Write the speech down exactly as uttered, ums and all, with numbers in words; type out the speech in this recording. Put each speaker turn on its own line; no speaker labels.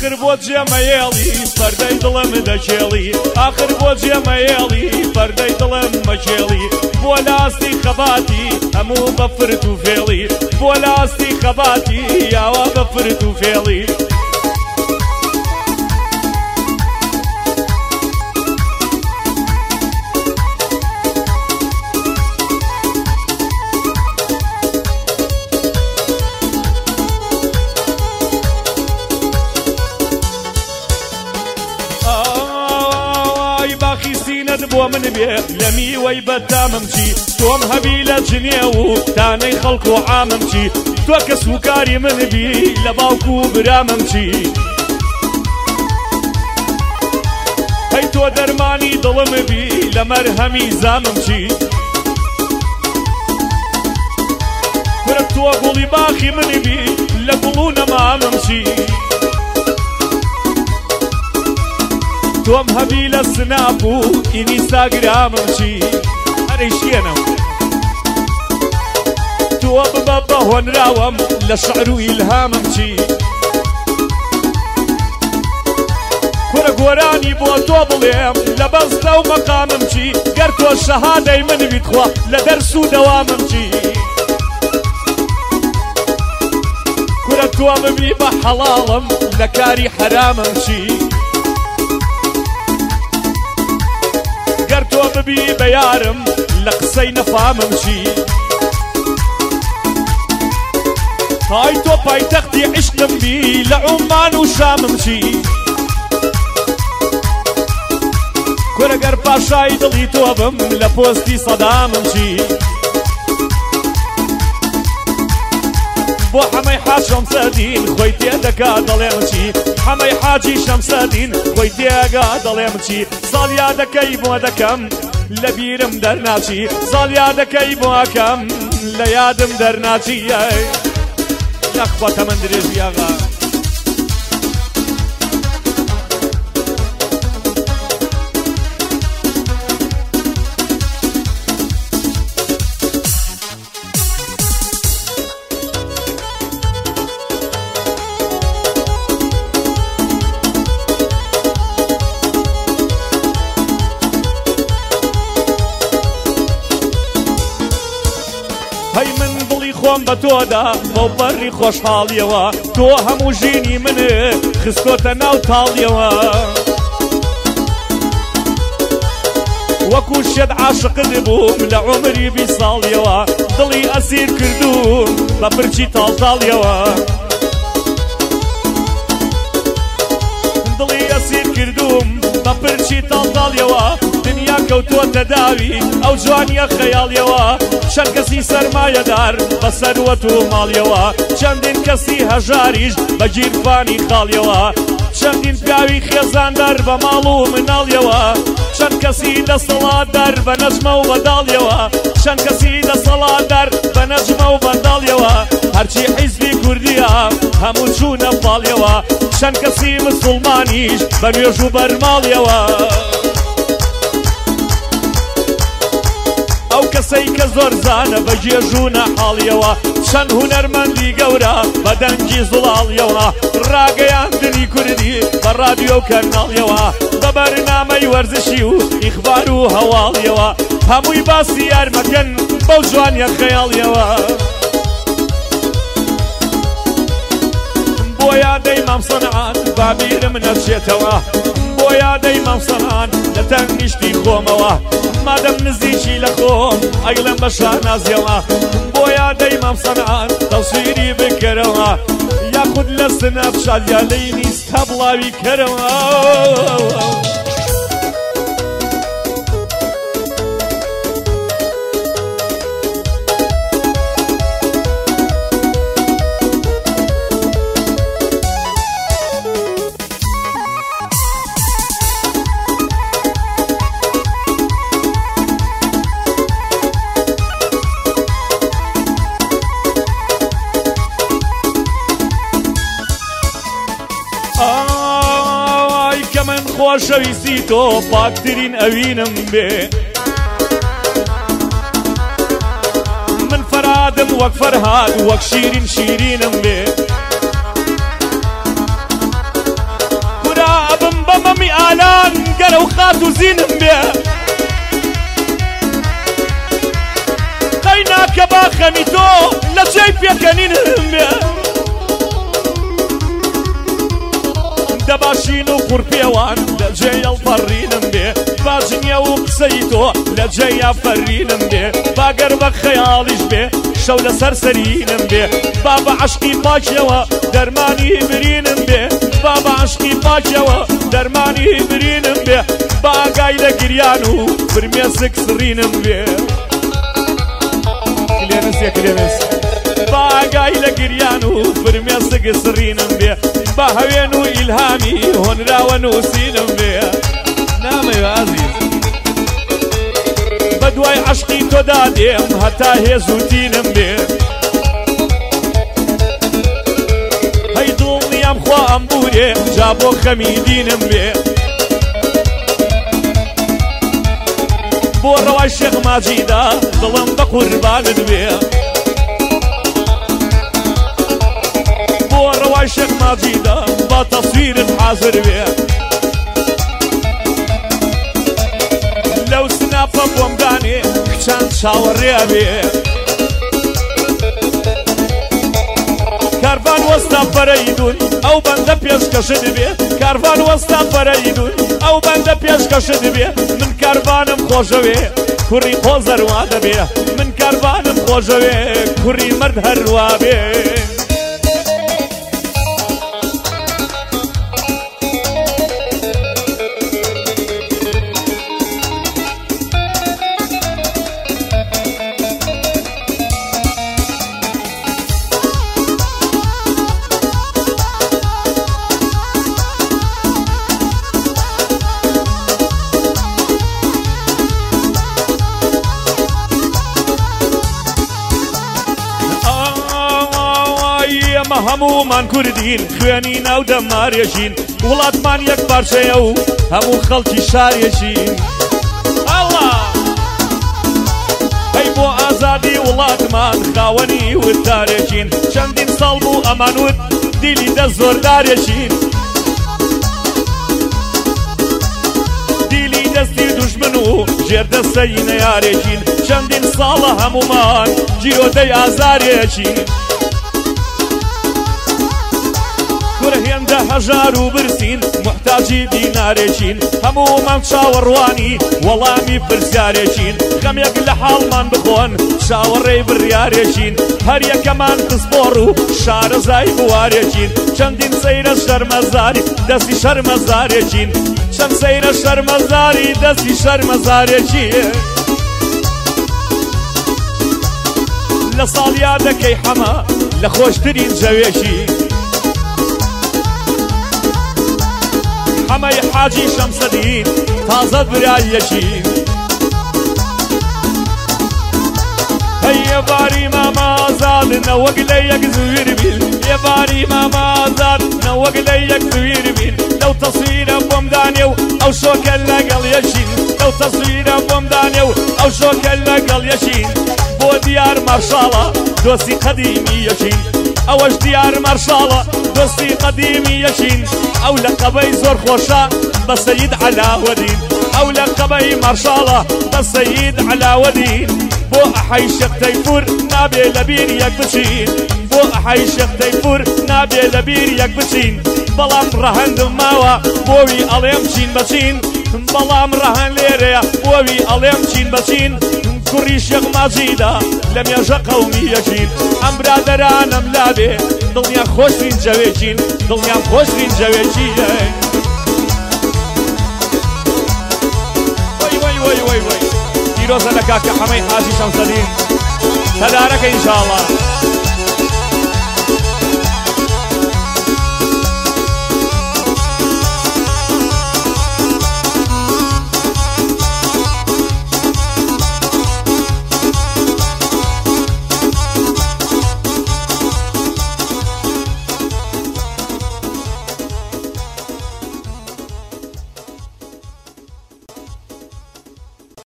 آخر بۆ جێمەیێڵی پەردەی دڵم دەکێڵی آخر بۆ جێمەیێڵی پەردەی دڵم مەکێڵی بۆ لاستی خەباتی هەموو بە فرت و فێڵی بۆ لاستی خەباتی یاوا بە فرت و فێڵی بۆ من بێ لە میوەی بەدامم چی تۆم هەبی لە جنێ و تانەی خەڵک و عامم چی تۆ کە سوکاری من بی لە باوکو و برامم چی هەی تۆ دەرمانی دڵم بی لە مەرهەمی زامم چی وەرە تۆ گوڵی باخی من بی لە گوڵ و نەمامم چی تۆم هەبی لە سناپ و ئینستاگرامم چی هەرەی شێنم تۆ ببە بە هۆنراوەم لە شەعر و ئیلهامم چی کورە گۆرانی بۆ تۆ بڵێم لە بەستە و مەقامم چی گەر تۆ شەهادەی من بیتخوا لە دەرس و دەوامم چی کورە تۆ ببی بە حەڵاڵم لە کاری حرامم چی گەر تۆ ببی بە یارم لە قسەی نەفامم چی های تۆ پایتەختی عشقم بی لە عومان و شامم چی کورە گەر پاشای دڵی تۆ بم لە پۆستی سەدامم چی بۆ حەمەی حاج شەمسەدین خۆی تێدەکا دەڵێم چی حەمەی حاجی شەمسەدین خۆی تێگا دەڵێم چی ساڵیادەکەی بۆ دەکەم لە بیرم دەرناچی ساڵیادەکەی بۆ ئەکەم لە یادم دەرناچی نەخواتە من درێژی ئاغا خۆم بە تۆدا بۆ بەڕی خۆشحاڵیەوە تۆ هەموو ژینی منە خستۆتە ناو تاڵیەوە وەکو شێت عاشقت بووم لە عومری بی ساڵیەوە دڵی ئەسیر کردوم بە پرچی تاڵتاڵیەوە دڵی ئەسیر کردوم بە پرچی تاڵتاڵیەوە دنیا کەوتۆتە داوی ئەو جوانیە خەیاڵیەوە چەند کەسی سەرمایەدار بە سەروەت و ماڵیەوە چەندین کەسی هەژاریش بە گیرفانی خاڵیەوە چەندین پیاوی خێزاندار بە ماڵ و مناڵیەوە چەند کەسی دەسەڵاتدار بە نەجمە و بەداڵیەوە چەند کەسی دەسەڵاتدار بە نەجمە و بەداڵیەوە هەرچی حیزبی کوردیە هەموو چوونە باڵیەوە چەند کەسی مسڵمانیش بە نوێژ و بەرماڵیەوە ئەو کەسەی کە زۆر زانە بە جێژوونە حاڵیەوە چەند هونەرمەندی گەورە بە دەنگی زوڵاڵیەوە ڕاگەیاندنی کوردی بە ڕادیۆ و کەرناڵیەوە بە بەرنامەی وەرزشی و ئیخبار و هەواڵیەوە هەمووی باسی یارمەکەن بەو جوانیە خەیاڵیەوە بۆ یادەی مام سەنعان بابیرم نەچێتەوە بۆ یادەی مام سەنعان لە تەنگیشتی خۆمەوە مادەم نزیکی لە خۆم ئەیڵێم بە شانازیەوە بۆ یادەی مام سەنعان تەوسیری بکەرەوە یاخود لە سنەف شادیا لەی نیستە بڵاوی کەرەوە خۆشەویستی تۆ پاکترین ئەوینم بێ من فەرادم وەک فەرهاد وەک شیرین شیرینم بێ مالان قالوا خاتو زينم بيه قيناك باخميتو لجيب يكنينم بيه دباشين وقربيوان لجي الفرينم بيه باجنيا وقسيتو لجي فرينم بيه باقربك خياليش بيه شولة سرسرينم بيه بابا عشقي باكيوا درماني برينم بيه بابا عشقي باكيوا درماني برينم بيه باقاي لقريانو برميسك سرينم بيه كلينس يا كلينس باقاي لقريانو برميسك سرينم بيه باهوينو إلهامي هون راونو سينم بيه نعم يا عزيز بدواي عشقي تو داديم هتا هيزو تينم بيه هيدوم نيام خوا أمبوري جابو خميدينم بيه بو رواي الشيخ ماجيدا ظلم بقربان بيه بو رواي الشيخ ماجيدا بتصوير حاضر بيه لو سنافة بومداني كشان شاوري بيه كارفان وستا فريدون او بنده بيش كشد بيه كارفان وستا فريدون او بنده بيش كشد بيه من كارفانم خوشوي كوري خوزر واده بيه من كارفانم خوشوي كوري مرد هروا بيه همو من كردين خوانينا ودمار يشين ولاد من يك بارشيو همو خلقي شار يشين الله هاي بو آزادي ولاد من خاوني ودار يشين چندين صلبو امان ود ديلي دا زوردار يشين ديلي دستي دشمنو جير دستي نيار يشين چندين صالة همو من جيرو دي آزار يشين هێندە هەژار و برسین محتاجی دینارێکین هەموومان چاوەڕوانی وەڵامی پرسیارێکین خەمێک لە حاڵمان بخۆن چاوەڕێی بڕیارێکین هەر یەکەمان پسپۆڕ و شارەزای بوارێکین چەندین سەیرە شەرمەزاری دەستی شەرمەزارێکین چەند سەیرە شەرمەزاری دەستی شەرمەزارێکین لە ساڵیا دەکەی حەمە لە خۆشترین جەوێکی حمي حاجي شمس الدين تازة برايشين هيا باري ماما زاد نوق ليك زوير بيل يا باري ماما زاد نوق ليك زوير بيل لو تصوير بومدانيو او شوك لقل يشين لو تصوير بومدانيو او شوك لقل يشين بو ديار مارشالا دوسي قديمي يشين اوش ديار مارشالا دوسي قديمي يشين او لقبي زور خوشا بسيد علاودين او لقبي مارشالا بسيد علاودين بو احي شيخ تيفور نابي لبير يك بشين بو احي شيخ تيفور نابي لبير يك بشين بلام رهن دماوا بوي اليم شين بشين بلام رهن ليريا بوي اليم شين بشين كوري شيخ ماجيدا لم يجا قومي يشين ام برادرانم لابي دنيا خوشين جويجين دنيا خوشين جويجين وي وي وي وي وي ديروزا لكاك حمي حاجي شمس الدين تدارك ان شاء الله